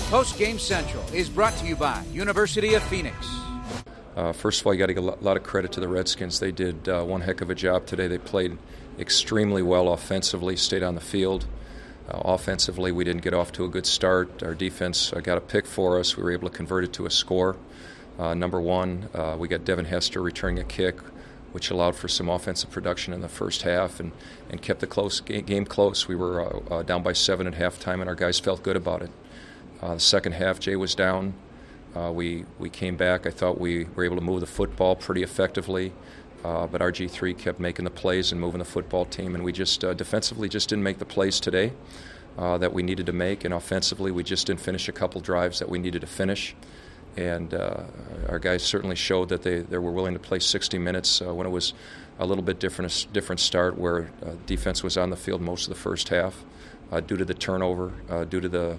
Post Game Central is brought to you by University of Phoenix. First of all, you got to give a lot of credit to the Redskins. They did one heck of a job today. They played extremely well offensively, stayed on the field. Offensively, we didn't get off to a good start. Our defense got a pick for us. We were able to convert it to a score. Number one, we got Devin Hester returning a kick, which allowed for some offensive production in the first half and kept the game close. We were down by 7 at halftime, and our guys felt good about it. The second half, Jay was down. We came back. I thought we were able to move the football pretty effectively, but RG3 kept making the plays and moving the football team, and we just defensively just didn't make the plays today that we needed to make, and offensively we just didn't finish a couple drives that we needed to finish. And our guys certainly showed that they were willing to play 60 minutes when it was a little bit different start, where defense was on the field most of the first half due to the turnover, due to the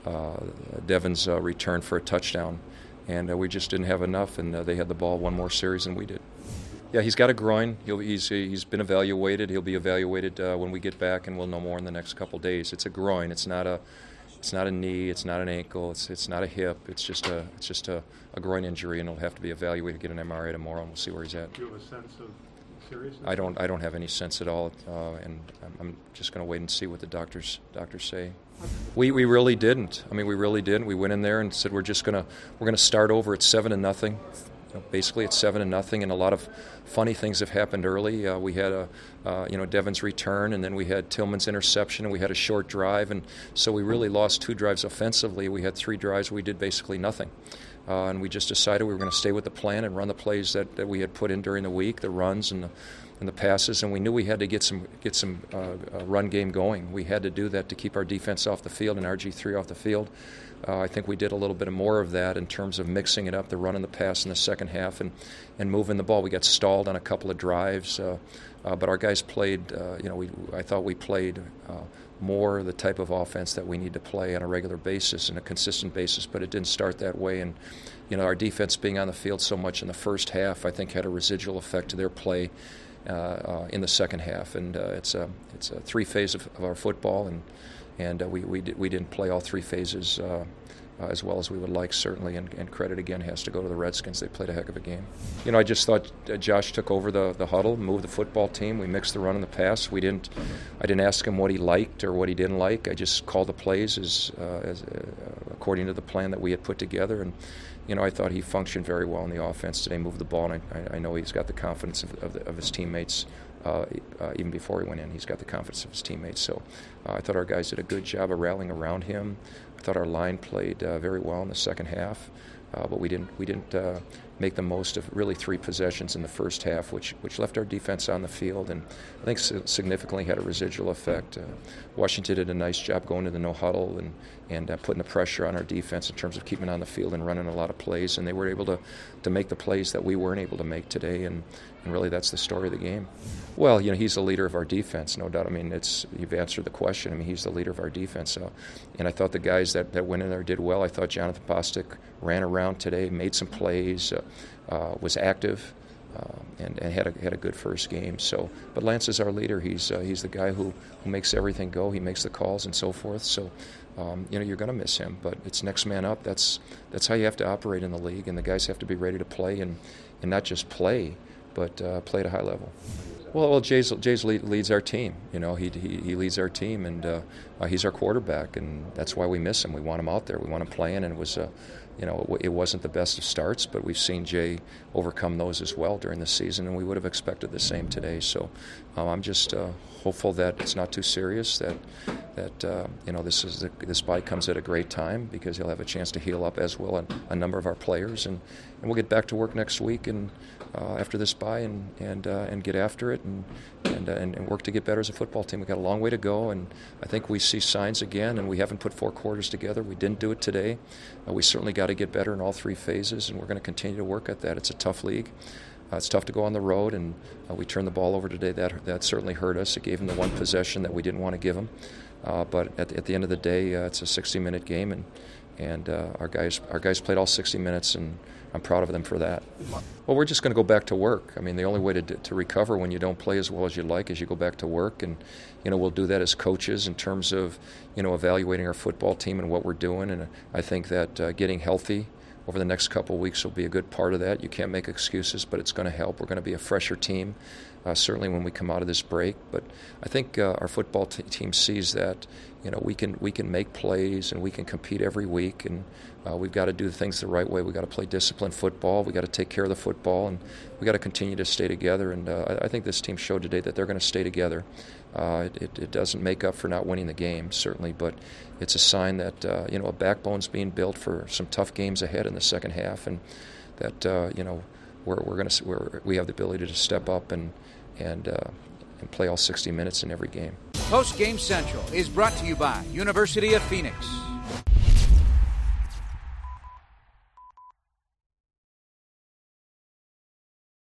Devin's return for a touchdown, and we just didn't have enough, and they had the ball one more series than we did. Yeah, he's got a groin. He's been evaluated. He'll be evaluated when we get back, and we'll know more in the next couple days. It's a groin. It's not a knee. It's not an ankle. It's not a hip. It's just a groin injury, and he'll have to be evaluated, get an MRI tomorrow, and we'll see where he's at. Do you have a sense of seriousness? I don't have any sense at all, and I'm just going to wait and see what the doctors say. We really didn't. I mean, we really didn't. We went in there and said we're gonna start over at 7-0. Basically at 7-0, and a lot of funny things have happened early. We had Devin's return, and then we had Tillman's interception, and we had a short drive, and so we really lost 2 drives offensively. We had 3 drives where we did basically nothing. And we just decided we were going to stay with the plan and run the plays that we had put in during the week, the runs and the passes, and we knew we had to get some run game going. We had to do that to keep our defense off the field and RG3 off the field. I think we did a little bit more of that in terms of mixing it up, the run and the pass in the second half, and moving the ball. We got stalled on a couple of drives, but our guys played. I thought we played more the type of offense that we need to play on a regular basis and a consistent basis, but it didn't start that way. And our defense being on the field so much in the first half, I think, had a residual effect to their play in the second half. And it's a 3-phase of our football, and we didn't play all 3 phases as well as we would like, certainly, and credit again has to go to the Redskins. They played a heck of a game. I just thought Josh took over the huddle, moved the football team. We mixed the run and the pass. I didn't ask him what he liked or what he didn't like. I just called the plays as according to the plan that we had put together, and I thought he functioned very well in the offense today, moved the ball, and I know he's got the confidence of his teammates. Even before he went in, he's got the confidence of his teammates. So I thought our guys did a good job of rallying around him. I thought our line played very well in the second half, but we didn't make the most of really 3 possessions in the first half, which left our defense on the field, and I think significantly had a residual effect. Washington did a nice job going to the no huddle and putting the pressure on our defense in terms of keeping on the field and running a lot of plays, and they were able to make the plays that we weren't able to make today, and really that's the story of the game. Well, he's the leader of our defense, no doubt. I mean, you've answered the question. I mean, he's the leader of our defense, and I thought the guys that went in there did well. I thought Jonathan Bostic ran around today, made some plays, was active, and had a good first game. So, but Lance is our leader. He's the guy who makes everything go. He makes the calls and so forth. So, you're going to miss him, but it's next man up. That's how you have to operate in the league, and the guys have to be ready to play and not just play, but play at a high level. Well, Jay's leads our team. He leads our team, and he's our quarterback, and that's why we miss him. We want him out there. We want him playing, and it was it wasn't the best of starts, but we've seen Jay overcome those as well during the season, and we would have expected the same today. So I'm just hopeful that it's not too serious, that this bye comes at a great time, because he'll have a chance to heal up as well a number of our players, and we'll get back to work next week and after this bye and get after it and work to get better as a football team. We've got a long way to go, and I think we see signs again, and we haven't put 4 quarters together. We didn't do it today. We certainly got to get better in all 3 phases, and we're going to continue to work at that. It's a tough league. It's tough to go on the road, and we turned the ball over today. That certainly hurt us. It gave them the one possession that we didn't want to give them. But at the end of the day, it's a 60-minute game, and our guys played all 60 minutes, and I'm proud of them for that. Well, we're just going to go back to work. I mean, the only way to recover when you don't play as well as you like is you go back to work, and we'll do that as coaches in terms of evaluating our football team and what we're doing. And I think that getting healthy over the next couple of weeks will be a good part of that. You can't make excuses, but it's going to help. We're going to be a fresher team, certainly when we come out of this break. But I think our football team sees that we can make plays and we can compete every week, and we've got to do things the right way. We've got to play disciplined football. We've got to take care of the football, and we've got to continue to stay together. And I think this team showed today that they're going to stay together. It doesn't make up for not winning the game, certainly, but it's a sign that a backbone's being built for some tough games ahead in the second half, and that we have the ability to step up and play all 60 minutes in every game. Post Game Central is brought to you by University of Phoenix.